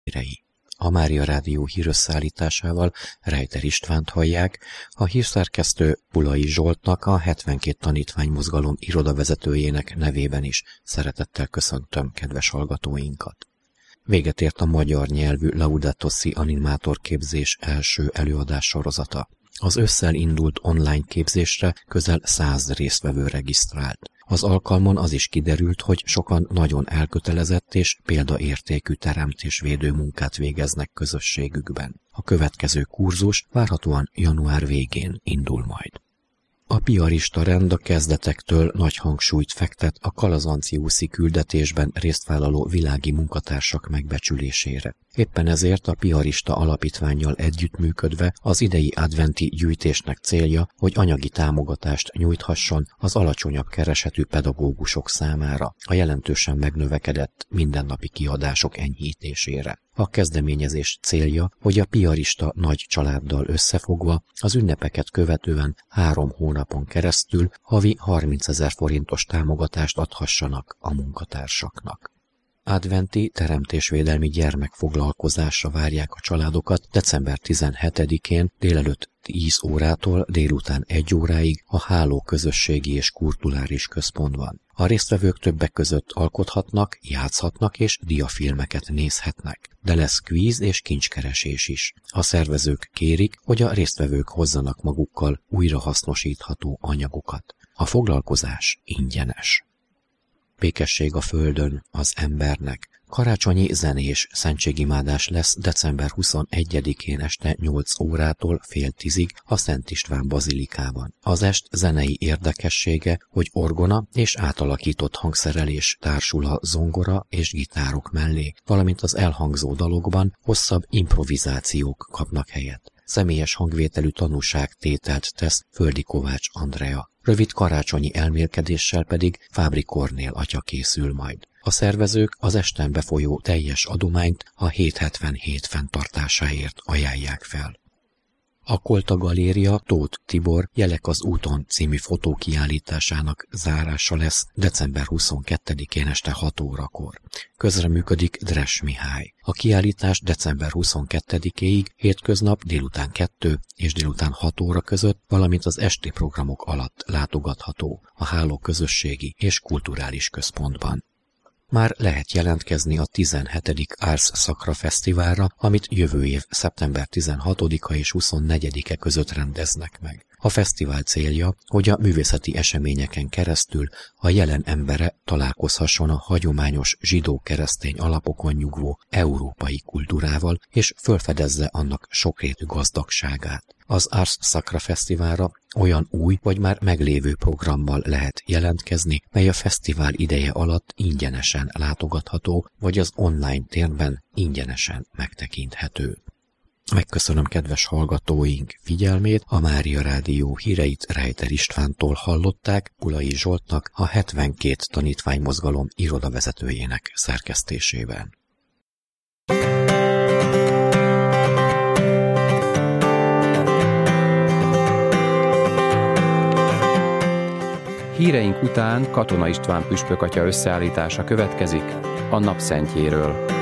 hírei. A Mária Rádió hírösszeállításával Rejter Istvánt hallják, a hírszerkesztő Bulai Zsoltnak, a 72 tanítványmozgalom irodavezetőjének nevében is szeretettel köszöntöm kedves hallgatóinkat. Véget ért a magyar nyelvű Laudato Si animátorképzés első előadás sorozata. Az ősszel indult online képzésre közel 100 résztvevő regisztrált. Az alkalmon az is kiderült, hogy sokan nagyon elkötelezett és példaértékű teremtésvédő munkát végeznek közösségükben. A következő kurzus várhatóan január végén indul majd. A piarista rend a kezdetektől nagy hangsúlyt fektet a kalazanciuszi küldetésben résztvállaló világi munkatársak megbecsülésére. Éppen ezért a piarista alapítvánnyal együttműködve az idei adventi gyűjtésnek célja, hogy anyagi támogatást nyújthasson az alacsonyabb keresetű pedagógusok számára a jelentősen megnövekedett mindennapi kiadások enyhítésére. A kezdeményezés célja, hogy a piarista nagy családdal összefogva az ünnepeket követően 3 hónapon keresztül havi 30 000 forintos támogatást adhassanak a munkatársaknak. Adventi teremtésvédelmi gyermekfoglalkozásra várják a családokat december 17-én délelőtt 10 órától délután 1 óráig a Háló közösségi és kulturális központban. A résztvevők többek között alkothatnak, játszhatnak és diafilmeket nézhetnek, de lesz kvíz és kincskeresés is. A szervezők kérik, hogy a résztvevők hozzanak magukkal újrahasznosítható anyagokat. A foglalkozás ingyenes. Békesség a földön az embernek. Karácsonyi zenés szentségimádás lesz december 21-én este 8 órától fél 10-ig a Szent István bazilikában. Az est zenei érdekessége, hogy orgona és átalakított hangszerelés társul a zongora és gitárok mellé, valamint az elhangzó dalokban hosszabb improvizációk kapnak helyet. Személyes hangvételű tanúságtételt tesz Földi Kovács Andrea. Rövid karácsonyi elmélkedéssel pedig Fábri Kornél atya készül majd. A szervezők az esten befolyó teljes adományt a 777 fenntartásáért ajánlják fel. A Kolta Galéria Tóth Tibor Jelek az úton című fotókiállításának zárása lesz december 22-én este 6 órakor. Közreműködik Dres Mihály. A kiállítás december 22-éig hétköznap délután 2 és délután 6 óra között, valamint az esti programok alatt látogatható a Háló közösségi és kulturális központban. Már lehet jelentkezni a 17. Ars Sacra Fesztiválra, amit jövő év szeptember 16-a és 24-e között rendeznek meg. A fesztivál célja, hogy a művészeti eseményeken keresztül a jelen embere találkozhasson a hagyományos zsidó-keresztény alapokon nyugvó európai kultúrával, és felfedezze annak sokrétű gazdagságát. Az Ars Sacra Fesztiválra olyan új vagy már meglévő programmal lehet jelentkezni, mely a fesztivál ideje alatt ingyenesen látogatható, vagy az online térben ingyenesen megtekinthető. Megköszönöm kedves hallgatóink figyelmét, a Mária Rádió híreit Rejter Istvántól hallották, Bulai Zsoltnak, a 72 tanítványmozgalom irodavezetőjének szerkesztésében. Híreink után Katona István püspök atya összeállítása következik a napszentjéről.